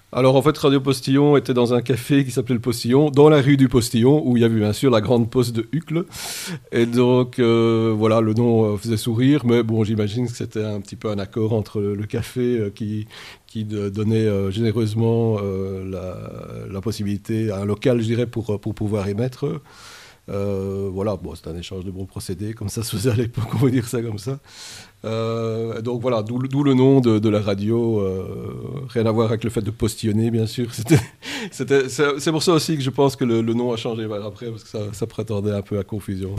Alors en fait, Radio Postillon était dans un café qui s'appelait le Postillon, dans la rue du Postillon, où il y avait bien sûr la grande poste de Uccle. Et donc voilà, le nom faisait sourire, mais bon, j'imagine que c'était un petit peu un accord entre le café qui donnait généreusement la possibilité à un local, je dirais, pour pouvoir émettre. Voilà, bon, c'est un échange de bons procédés, comme ça se faisait à l'époque, on va dire ça comme ça. Donc voilà, d'où le nom de la radio, rien à voir avec le fait de postillonner, bien sûr. C'est pour ça aussi que je pense que le nom a changé après, parce que ça prétendait un peu à confusion.